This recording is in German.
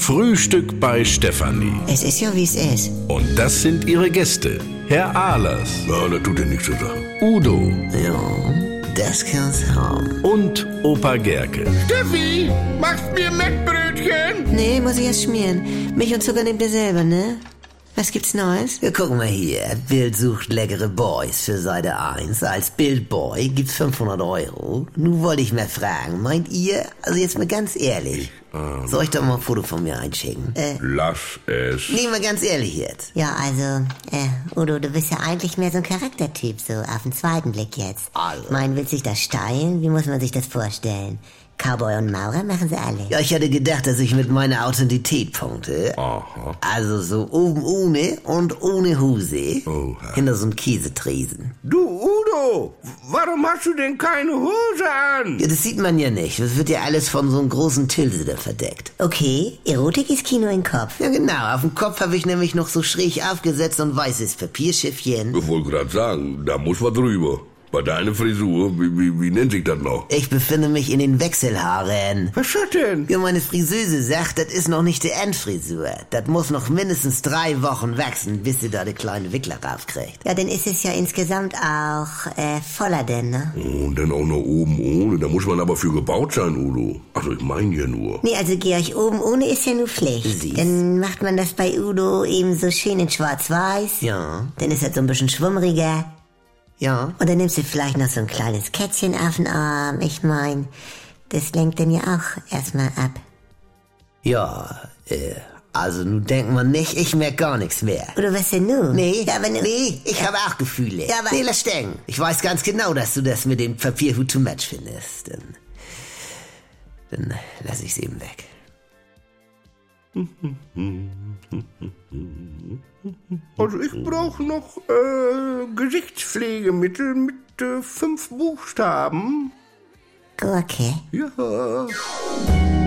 Frühstück bei Stefanie. Es ist ja, wie es ist. Und das sind ihre Gäste. Herr Ahlers. Ja, das tut dir nichts zu sagen. Udo. Ja, das kann's haben. Und Opa Gerke. Steffi, machst mir Mettbrötchen? Nee, muss ich erst schmieren. Milch und Zucker nehmt ihr selber, ne? Was gibt's Neues? Ja, guck mal hier. Bild sucht leckere Boys für Seite 1. Als Bildboy gibt's 500 €. Nun wollte ich mal fragen, meint ihr, also jetzt mal ganz ehrlich, soll ich doch mal ein Foto von mir einschicken? Lass es. Nee, mal ganz ehrlich jetzt. Ja, also, Udo, du bist ja eigentlich mehr so ein Charaktertyp, so auf den zweiten Blick jetzt. Also. Ich mein, willst du dich das steilen? Wie muss man sich das vorstellen? Cowboy und Maurer machen sie alle. Ja, ich hätte gedacht, dass ich mit meiner Authentität punkte. Aha. Also so oben ohne und ohne Hose. Oha. Hinter so einem Käsetresen. Du, Udo, warum hast du denn keine Hose an? Ja, das sieht man ja nicht. Das wird ja alles von so einem großen Tilse da verdeckt. Okay, Erotik ist Kino im Kopf. Ja genau, auf dem Kopf habe ich nämlich noch so schräg aufgesetzt und weißes Papierschiffchen. Ich wollte gerade sagen, da muss was drüber. Bei deiner Frisur, wie nennt sich das noch? Ich befinde mich in den Wechselhaaren. Was ist das denn? Ja, meine Friseuse sagt, das ist noch nicht die Endfrisur. Das muss noch mindestens 3 Wochen wachsen, bis sie da die kleine Wickler raufkriegt. Ja, dann ist es ja insgesamt auch voller denn, ne? Und dann auch noch oben ohne. Da muss man aber für gebaut sein, Udo. Also ich meine ja nur. Nee, also Georg, oben ohne ist ja nur Pflicht. Siehst. Dann macht man das bei Udo eben so schön in schwarz-weiß. Ja, Dann ist das so ein bisschen schwummriger. ja. Und dann nimmst du vielleicht noch so ein kleines Kätzchen auf den Arm. Ich mein, das lenkt dann ja auch erstmal ab. Ja, also nun denkt man nicht, ich merk gar nichts mehr. Oder was denn nun? Nee, Ja, aber nee, ich habe auch Gefühle. Ja, aber- nee, lass stecken. Ich weiß ganz genau, dass du das mit dem Papierhut to match findest. Dann lass ich's eben weg. Also ich brauche noch Gesichtspflegemittel mit 5 Buchstaben. Gurke. Ja.